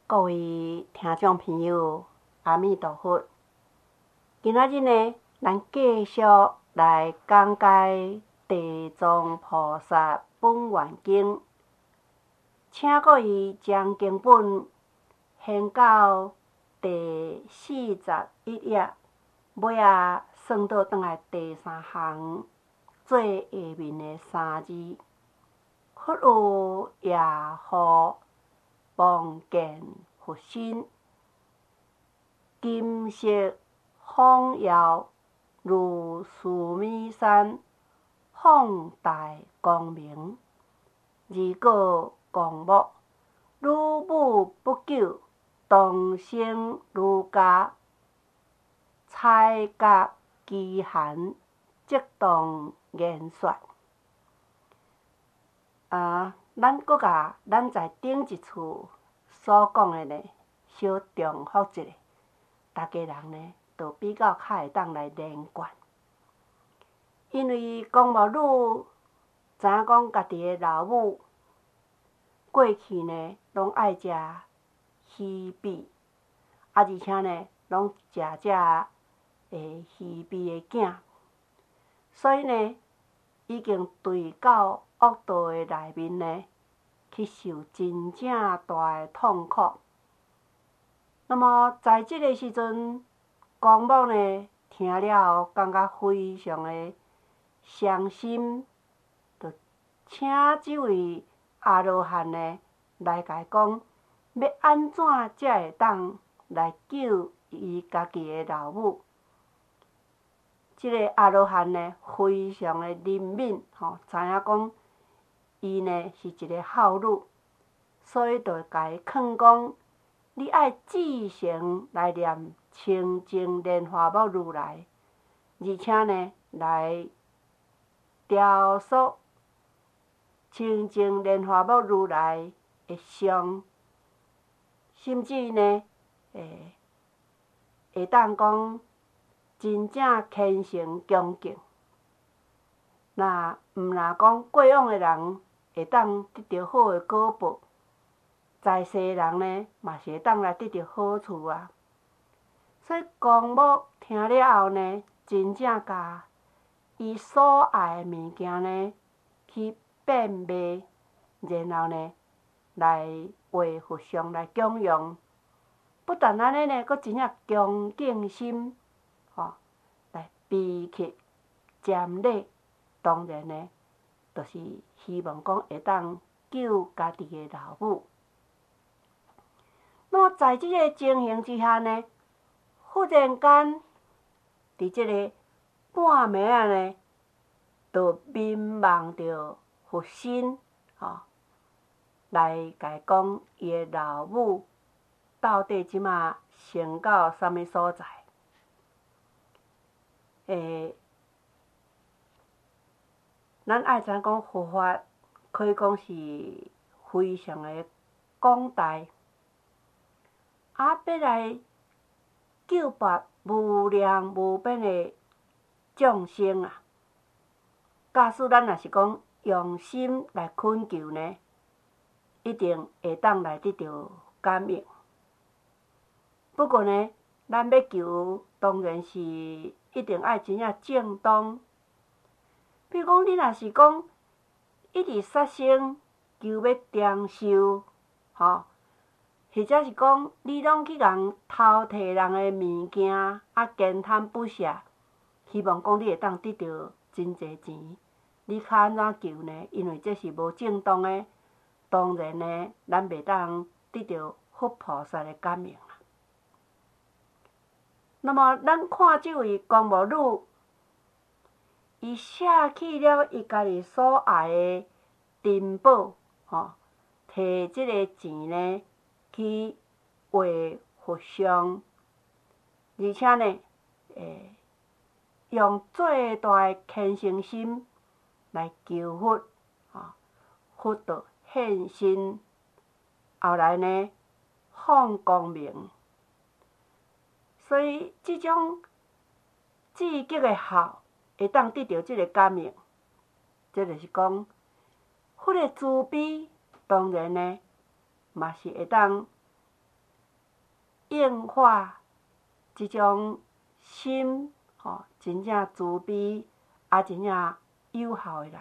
各位听众朋友，阿弥陀佛。今仔日呢，咱继续来讲解地藏菩萨本愿经，请各位将经本掀到第41页，尾仔算倒转来第3行，最下面的3字：佛有夜护，望见佛身，金色晃耀如须弥山，放大光明，如果光目，女母不久，当生儒家，彩甲饥寒，即当言说。咱搁甲咱在顶一次所讲的呢，小重复一下，大家人呢都比较较会当来连贯。因为公母女知影讲家己的老母过去呢，拢爱食鱼鳖，而且呢，拢食这鱼鳖的囝，所以呢，已经对到恶道的内面呢，去受真正大的痛苦。那么在这个时阵，公母呢听了后，感觉非常的伤心，就请这位阿罗汉呢来甲伊讲，要安怎才会当来救伊家己的老母。这个阿罗汉呢，非常的灵敏，知影讲伊呢是一个孝女，所以就甲伊劝讲，你爱至诚来念清净莲花目如来，而且呢来雕塑清净莲花目如来的像，甚至呢会当讲真正虔诚恭敬。若讲过往的人会当得到好的果报，在世的人呢嘛是会当来得到好处啊。所以公母听了后呢，真正甲伊所爱的物件呢去变卖，然后呢来为佛像来供养。不但安尼呢，佫真正恭敬心，来悲去瞻礼。当然呢，就是希望讲会当救家己的老母。那么在这个情形之下呢，忽然间，伫这个半暝啊呢，就眠望着佛身，来甲伊讲伊的老母到底即马升到啥物所在？咱爱知影讲佛法可以讲是非常的广大，要来救拔无量无边的众生啊！假使咱若是讲用心来恳求呢，一定会当来得到感应。不过呢，咱要求当然是一定爱真正正当。比如讲，你若是讲一直杀生求要长寿，或者是讲你拢去共偷摕人的物件，奸贪不赦，希望讲你会当得到真侪钱，你较安怎求呢？因为这是无正当的，当然呢，咱袂当得到佛菩萨的感应啊。那么，咱看这位公母女，伊舍弃了伊家己所爱的珍宝，摕即个钱呢去画佛像，而且呢，用最大的虔诚心来求佛，佛就现身，后来呢放光明。所以，即种至极的孝，会当得到即个感应，这就是讲，佛的慈悲，当然呢，嘛是会当应化即种心，真正慈悲，也真正有效的人。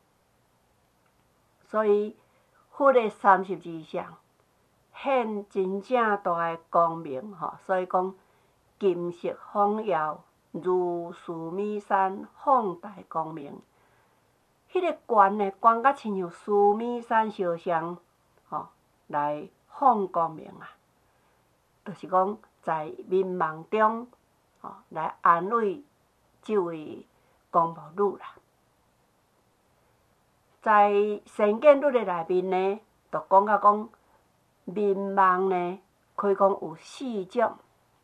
所以佛的32相显真正大的光明，所以讲金色晃耀，如须弥山放大光明。迄个悬呢，悬甲亲像须弥山烧香，来放光明啊，就是讲在民梦中，来安慰即位公母女啦。在善见律的内面呢，就讲到讲民梦呢，可以讲有4种。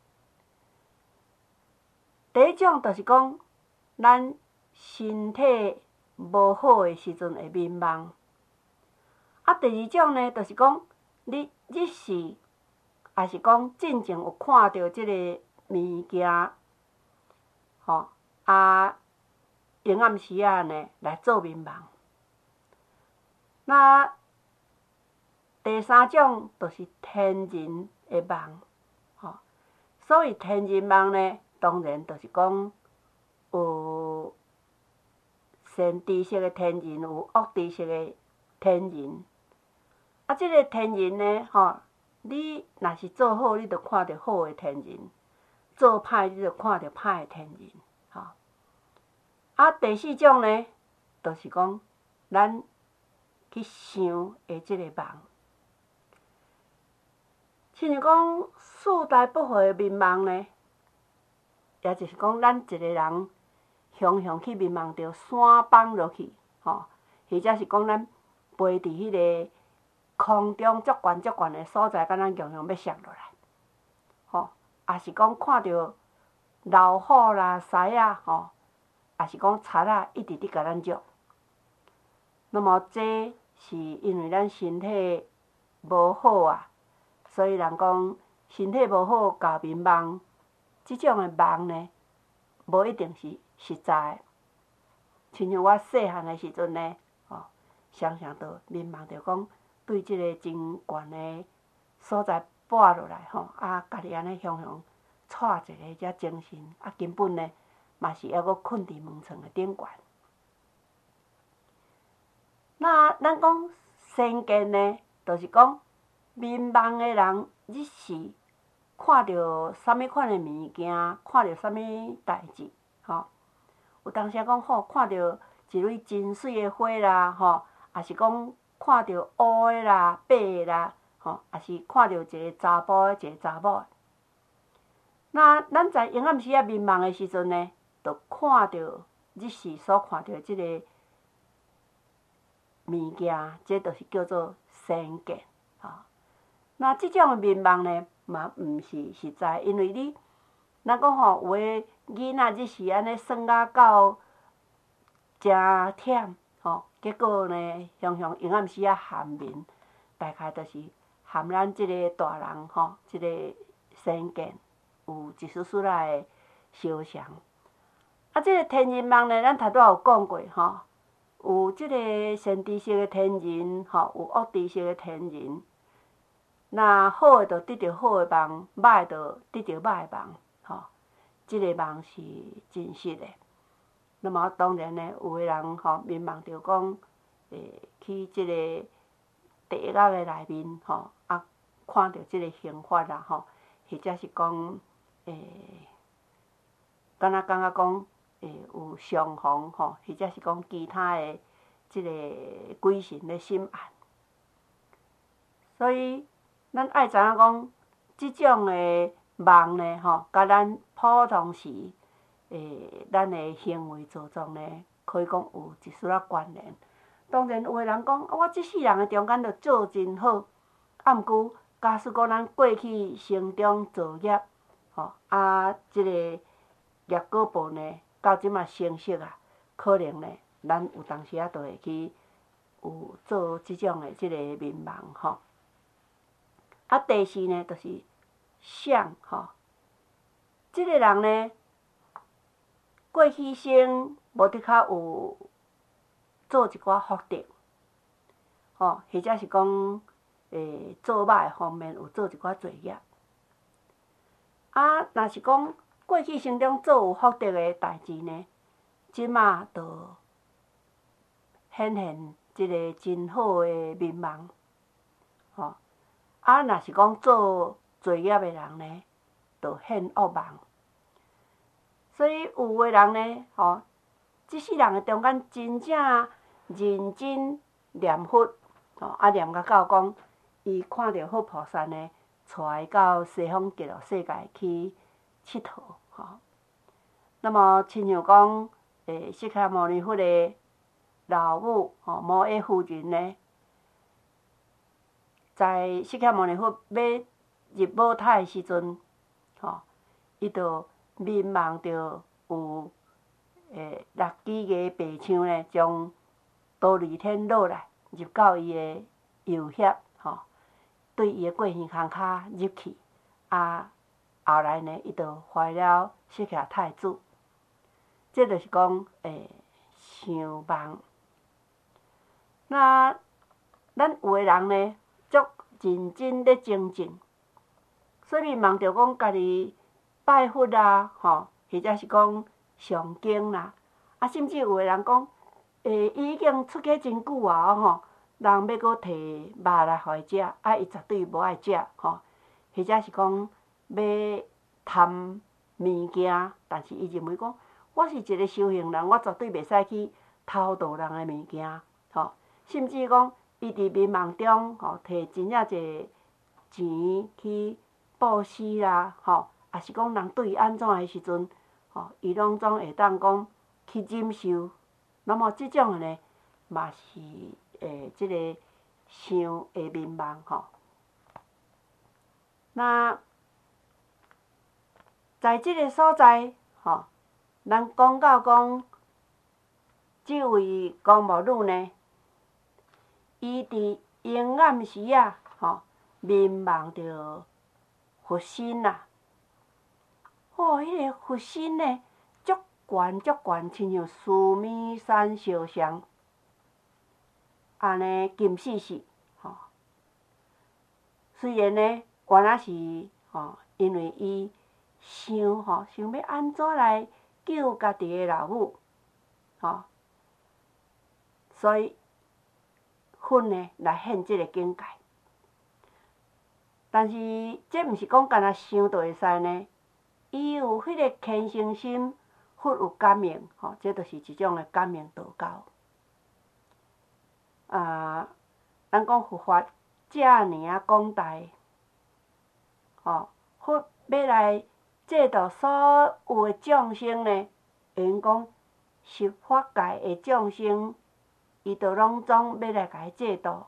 第一种就是讲，咱身体无好的时阵会民梦。第二种呢，就是讲你日时，也是讲进前有看到即个物件，阴暗时啊呢来做民梦。那第三种就是天人的梦，所谓天人梦呢，当然就是讲有善知识的天人，有恶知识的天人。即个天人呢，你若是做好，你就看到好的天人；做歹，你就看到歹的天人。第4种呢，就是讲咱去想的即个梦，亲像讲4大不好的眠梦呢，也就是讲咱一个人常常去眠梦着山崩落去，或者是讲咱飞伫迄个空中足悬足悬的所在，敢若强强要摔落来，也是讲看到老虎啦、狮啊，也是讲贼仔一直伫甲咱捉。那么这是因为咱身体无好啊，所以人讲身体无好搞眠梦，即种的梦呢，无一定是实在的。亲像我细汉的时阵呢，常常着眠梦着讲对即个真悬的所在跋落来，家己安尼雄雄带一个遮精神，根本呢嘛是还阁困伫门床的顶悬。那咱讲善见呢，就是讲眠梦的人日时看到啥物款的物件，看到啥物代志，有当时讲看到一蕊真水的花啦，也是讲看到乌的啦、白的啦，也是看到一个查甫的、一个查某的。那咱在阴暗时啊眠梦的时阵呢，就看到日时所看到即个物件，这就是叫做善见。那即种的眠梦呢，嘛毋是实在，因为你，咱讲有诶囡仔日时安尼耍啊到诚忝，结果呢，常常阴暗时啊酣眠，大概就是含咱即个大人即个善见有一丝丝仔的相像。即个天人梦呢，咱头拄仔有讲过，有即个善知识的天人，有恶知识的天人。那好的就得到好的梦，歹的就得到歹的梦，即个梦是真实的。那么当然呢，有个人眠梦着讲，去即个地狱的内面，看到即个刑罚啦，或者是讲，感觉讲，有上皇，或者是讲其他的即个鬼神咧审案。所以咱爱知影讲，即种的梦呢，甲咱普通时，咱的行为做作呢，可以讲有一丝仔关联。当然，有个人讲，我即世人的中间着做真好，毋过假使讲咱过去生中造业，即个业果报呢，到即马成熟啊，可能呢，咱有当时啊，就会去有做即种的即个眠梦，第4呢，就是想，即个人呢，过去生无得较有做一寡福德，或者是讲，做歹的方面有做一寡罪业。 啊，若是讲过去生中做有福德的代志呢，即马就显现一个真好的面貌，吼。啊，若是讲做罪业的人呢，就显恶梦。所以有的人呢，吼，即世人的中间真正认真念佛，吼，啊念到讲，伊看到佛菩萨呢，带伊到西方极乐世界去佚佗，吼。那么，亲像讲，释迦牟尼佛的老母，吼，摩耶夫人呢，在释迦牟尼佛要入母胎的时阵，吼，伊就面望着有6支个白枪呢，从刀离天落来，入到伊的右胁，吼，对伊的过耳孔骹入去，啊，后来呢，伊就怀了释迦太子。这就是讲，想梦。那咱有的人呢，足认真咧精进，所以梦着讲家己拜佛啊，吼，或者是讲上经啦，啊，甚至有的人讲，伊已经出家真久啊，吼，人要阁摕肉来互伊食，啊，伊绝对无爱食，吼，或者是讲要贪物件，但是伊认为讲，我是一个修行人，我绝对袂使去偷盗人的物件，吼，甚至讲伊伫眠梦中，吼，摕真正侪钱去布施啦，吼，也是讲人对伊安怎的时阵，吼，伊拢总会当讲去忍受。那么即种的呢，嘛是即个想的面梦，吼。那在即个所在，吼，咱讲到讲，即位公母女呢，伊伫阴暗时啊，吼，面望着佛身啦。哦，迄个佛身呢，足悬足悬，亲像须弥山烧香，安尼金死死，吼。虽然呢，原来是吼，因为伊想要安怎来救家己的老母，吼，所以佛呢来现即个境界。但是这毋是讲干那想就会使呢，伊有迄个虔诚心，佛有感应，吼，这就是一种的感应道教。咱讲佛法遮尔啊广大，吼，佛要来制度所有的众生呢，会用讲十法界的众生，伊就拢总要来甲伊制度。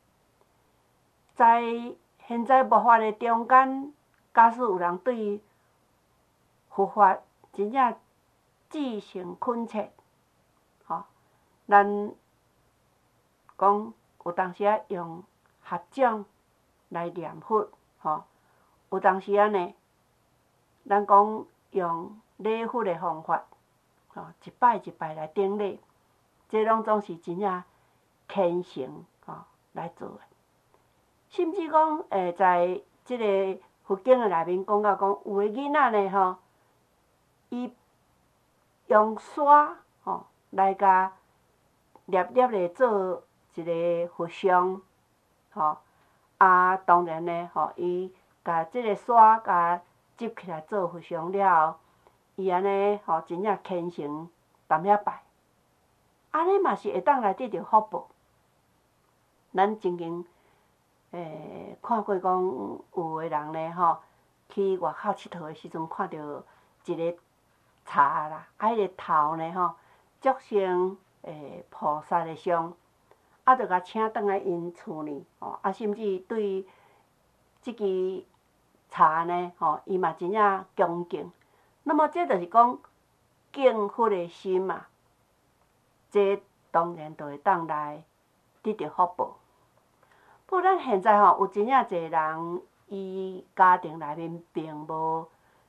在现在末法的中间，假使有人对佛法真正至诚恳切，吼，咱讲有当时啊用合掌来念佛，吼，有当时啊呢，咱讲用礼佛的方法，吼，一摆一摆来顶礼，这拢总是真正虔诚，吼，来做的。甚至讲，在即个佛经的内面讲到讲，有的囡仔呢，吼，伊用沙，吼，来甲粒粒的做一个佛像，吼，啊，当然呢，吼，伊甲即个沙甲接起来做佛像了后，伊安尼，吼，真正虔诚，踮遐拜，安尼嘛是会当来得到福报。咱曾经看过讲，有的人呢，吼，去外口佚佗的时阵，看到一个茶啦，啊，迄个头呢，吼，足像菩萨的像，啊，就甲请倒来因厝呢，吼，啊，甚至对即支茶呢，吼，伊嘛真正恭敬。那么这就是讲敬佛的心嘛，这当然就会当来得到福报。不过咱现在吼，有真正侪人，伊家庭内面并无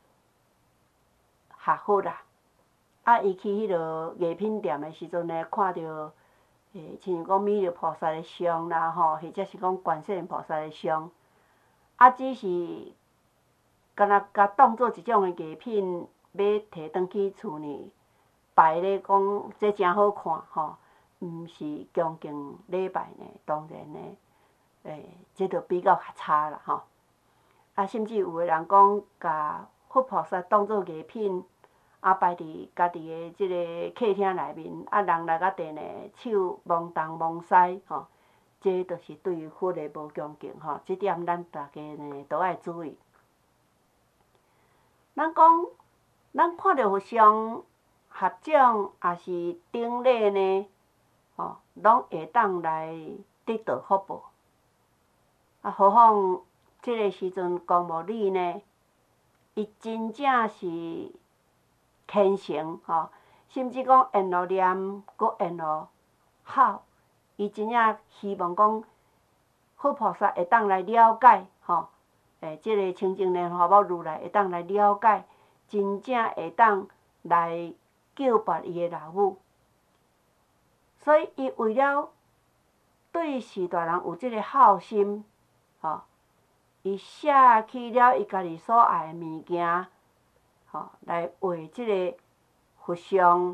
学佛啦，啊，伊去迄落艺品店的时阵呢，看到亲像讲弥勒菩萨的像啦，吼，或者是讲观世音菩萨的像，啊，只是敢若甲当做一种诶艺品，要摕转去厝呢，摆咧讲这真好看吼，毋是恭敬礼拜呢，当然呢，这着比较较差啦吼。啊，甚至有诶人讲，甲佛菩萨当做艺品，啊摆伫家己诶即个客厅内面，啊人来甲第呢，手摸东摸西吼，这着是对佛诶无恭敬吼，即点咱大家呢都爱注意。咱讲，咱看到佛像合掌，也是顶礼呢，吼，拢会当来得到福报。啊，何况即个时阵公务里呢，伊真正是虔诚吼，甚至讲缘路念，搁缘路孝，伊真正希望讲佛菩萨会当来了解吼。即个清净莲花宝如来会当来了解，真正会当来救拔伊诶老母，所以伊为了对士大人有即个孝心，吼，伊舍弃了伊家己所爱诶物件，吼，来为即个佛像，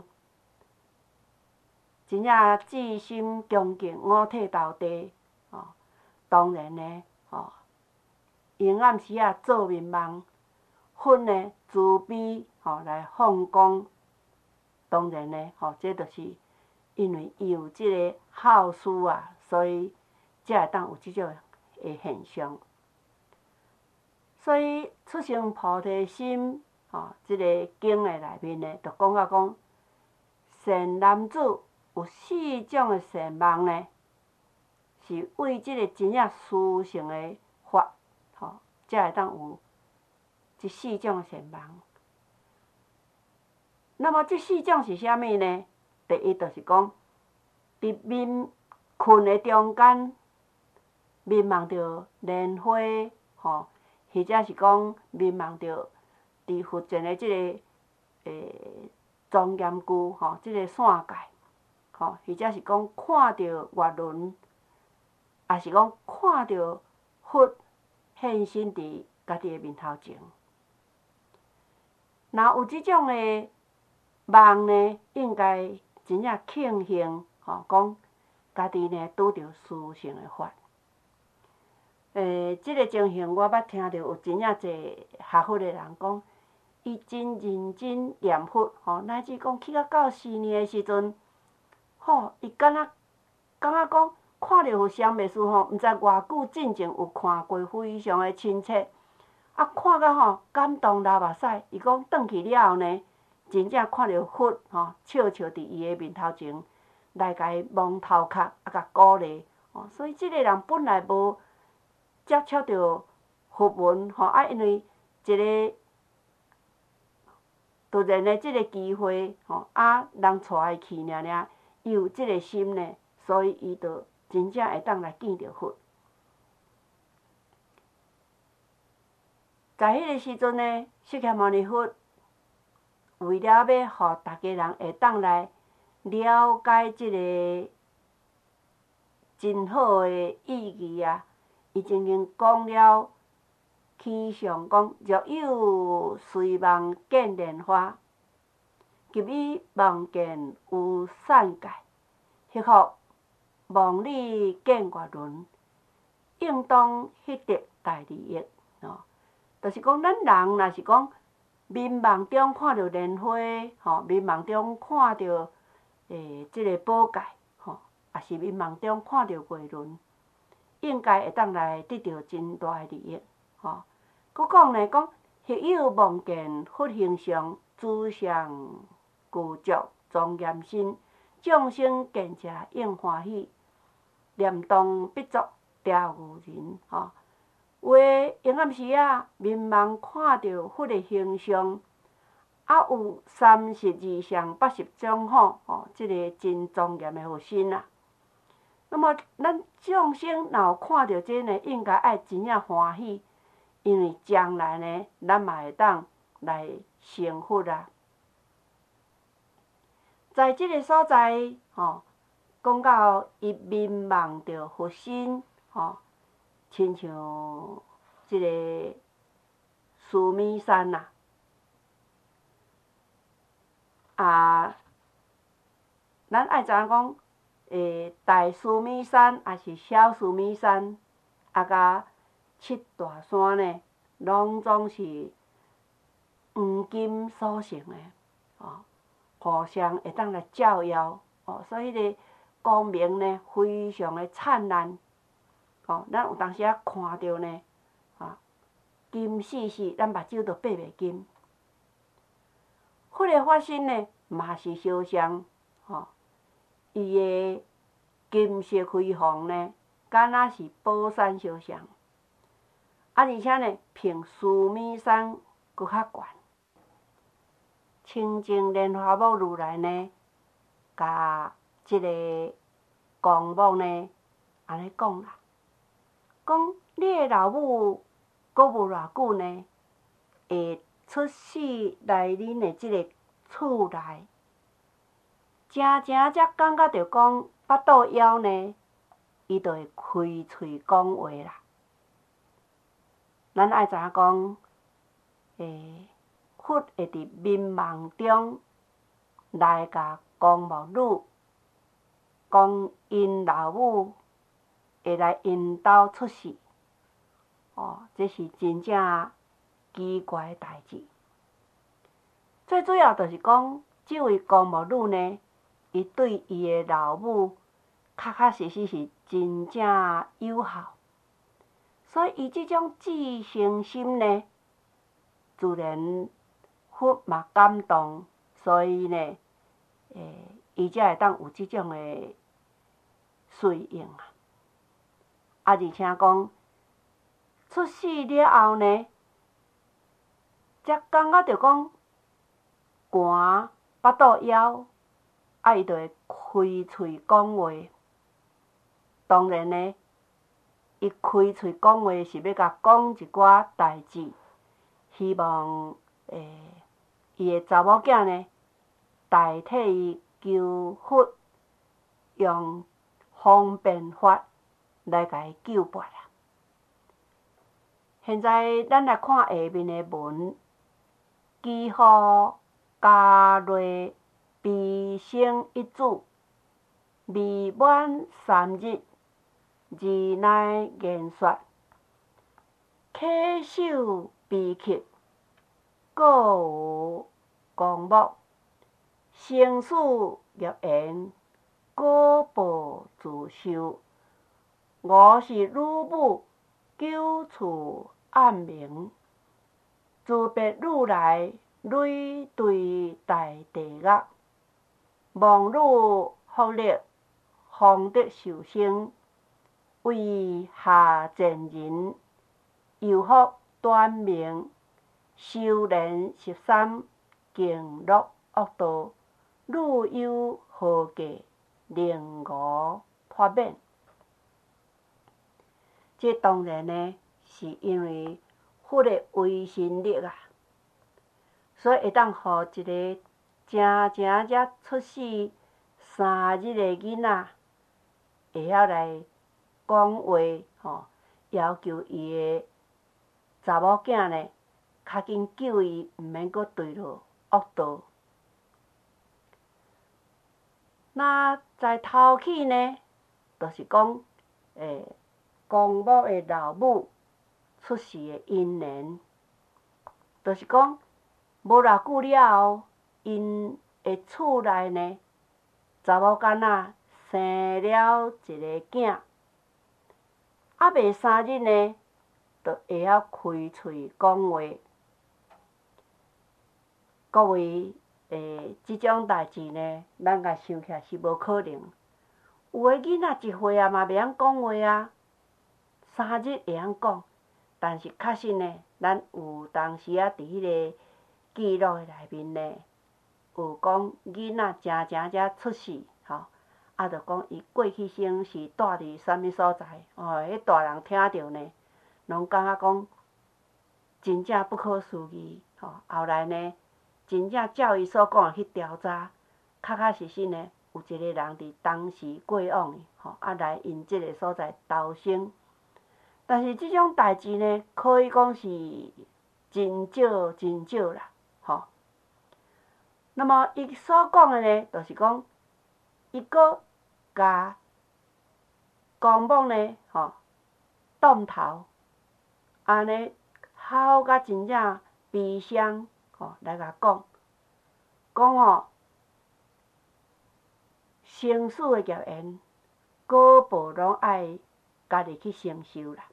真正至心恭敬，五体投地，吼，当然呢，吼。阴暗时啊，做面梦，佛呢慈悲吼来放光。当然呢，吼，这就是因为伊有即个孝思啊，所以才会当有即种诶现象。所以出生菩提心，吼，即个经诶内面呢，就讲到讲，善男子有4种诶善梦呢，是为即个真正殊胜诶法。吼，才会当有即4种善梦。那么即4种是啥物呢？第一就是讲，伫面困诶中间，面梦着莲花，吼，或者是讲面梦着伫佛前诶即个庄严具，吼，即个伞盖，吼，或者是讲看着月轮，也是讲看着佛现身伫家己诶面头前。若有即种诶梦呢，应该真正庆幸，吼，讲家己呢拄着殊胜诶法。即个情形我捌听着有真正侪学佛诶人讲，伊真认真念佛，吼，乃至讲去到4年诶时阵，吼，伊感觉讲看着佛像袂输吼，毋知偌久进前有看过，非常诶亲切。啊，看到吼感动流目屎，伊讲转去了后呢，真正看到佛吼，笑笑伫伊诶面头前，来甲伊摸头壳，啊，甲鼓励，吼，所以即个人本来无接触到佛门，吼，啊，因为一个突然诶即个机会，吼，啊，人带伊去尔尔，伊有即个心呢，所以伊就真正会当来见着佛。在迄个时阵呢，释迦牟尼佛为了要互大家人会当来了解即个真好诶意义啊，伊曾经讲了气象讲：若有随梦见莲花，及以梦见有伞盖，迄福梦里见月轮，应当迄得大利益。吼，就是讲，咱人若是讲眠梦中看到莲花，吼，眠梦中看到即个宝盖，吼，也是眠梦中看到月轮，应该会当来得到真大诶利益，吼。佫讲呢，讲若有梦见佛形象，诸相具足庄严身，众生见者应欢喜，念动必作调御人，吼。有诶阴暗时啊，眠梦看到佛诶形象，啊有32相80种好，吼，即个真庄严诶佛身啊。那么咱众生若有看到这呢，应该爱真正欢喜，因为将来呢，咱嘛会当来成佛啊。在即个所在，吼，讲到伊眠梦着佛身，吼，亲像即个须弥山啦。咱爱知影讲，大须弥山也是小须弥山，甲七大山呢，拢总是黄金所成的，互相会当来照耀，所以迄个光明呢，非常的灿烂。咱有当时啊看着呢，金细细，咱目睭都闭袂紧。迄个法身呢，嘛是相像，伊个金色辉煌呢，敢若是宝山相像，而且呢，比须弥山搁较悬。清净莲花母如来呢，甲即个公母呢，安尼讲啦，讲你的老母搁无偌久呢，会出世来恁的即个厝内，真正才感觉着讲腹肚枵呢，伊就会开喙讲话啦。咱爱知影讲，佛会伫眠梦中来甲公母女讲，因老母会来因兜出世，这是真正奇怪的代志。最主要就是讲，这位公母女呢，伊对伊的老母，确实是真正友好，所以伊这种至诚心呢，自然佛嘛感动，所以呢，伊才会当有这种的随应啊。而且讲出世了后呢，才感觉着讲寒腹肚枵，伊就会开喙讲话。当然呢，伊开喙讲话是要甲讲一寡代志，希望伊的查某囝呢，代替伊求佛，用方便法来甲伊救拔啦。现在咱来看下面的文，祈福嘉瑞悲生一子，未满3日，而乃言说，稽首悲泣，各有公母，生死欲言，果报自受。我是女母，久处暗明，自别汝来，累对大地狱。望汝福力，方得受生，为下贱人，有福短命，修年13，经落恶道，汝有何计，令我脱免？这当然呢，是因为佛的威神力啊，所以会当互一个真正才出世3日的囡仔，会晓来讲话，要求伊的查某囝呢，较紧救伊，毋免阁坠落恶道。那在头起呢，就是讲，公母的老母出世的因缘，就是讲无偌久了后，因的厝内呢，查某囡仔生了一个囝，未3日呢，就会晓开喙讲话。各位，即种代志呢，咱甲想起来是无可能。有的囡仔1岁嘛袂晓讲话啊，3日会晓讲，但是确实呢，咱有当时啊，伫迄个记录的内面呢，有讲囡仔真正才出世，就讲伊过去生是住伫啥物所在，迄大人听着呢，拢感觉讲真正不可思议，后来呢，真正照伊所讲去调查，确实呢，有一个人伫当时过往的，来因即个所在投生。但是即种代志呢，可以讲是真少真少啦，吼。那么伊所讲的呢，就是讲，伊阁甲公母呢，吼，断头，安尼哭甲真正悲伤，吼，来甲讲吼，生死的业缘，果报拢爱家己去承受啦。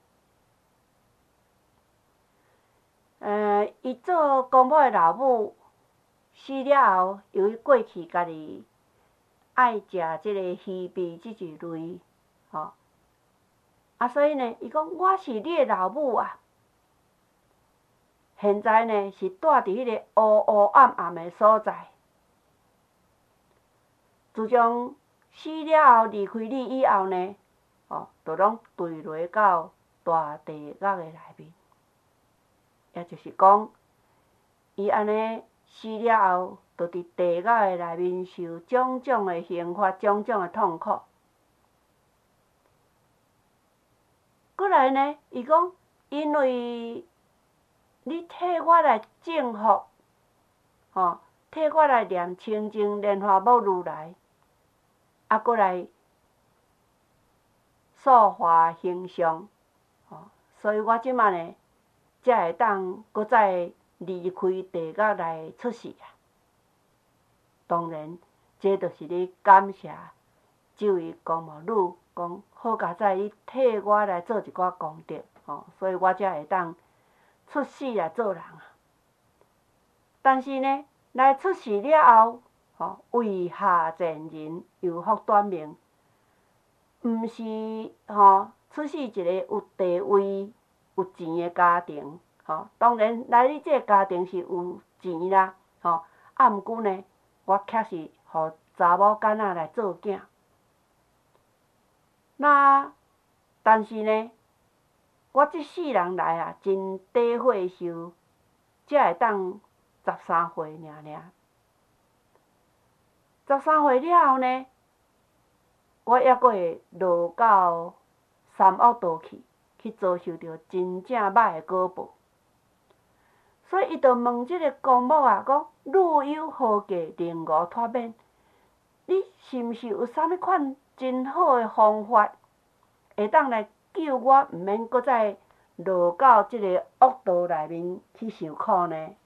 伊做公母的老母死了后，由于过去家己爱食即个鱼味即一类，吼，所以呢，伊讲我是你的老母啊。现在呢是住伫迄个黑黑暗暗的所在。自从死了后离开你以后呢，就拢坠落到大地狱的内面。也就是讲，伊安尼死了后，就伫地狱的内面受种种的刑罚、种种的痛苦。过来呢，伊讲，因为你替我来正福，替我来念清净莲花母如来，过来塑化形象，所以我即马呢，才会当搁再离开地狱来出世啊。当然，这就是咧感谢这位公母女，讲好佳哉你替我来做一寡功德，所以我才会当出世来做人啊。但是呢，来出世了后，为下贱人，有福短命，毋是出世一个有地位、有钱的家庭，当然来你这个家庭是有钱啦，毋过呢，我却是互查某囡仔来做囝。但是呢，我即世人来啊，真短岁数，才会当13岁尔。13岁了后呢，我还阁会落到三恶道去遭受到真正歹的果报。所以伊就问即个公母啊，讲汝有何计令我脱免？你是毋是有啥物款真好的方法，会当来救我，毋免搁再落到即个恶道内面去受苦呢？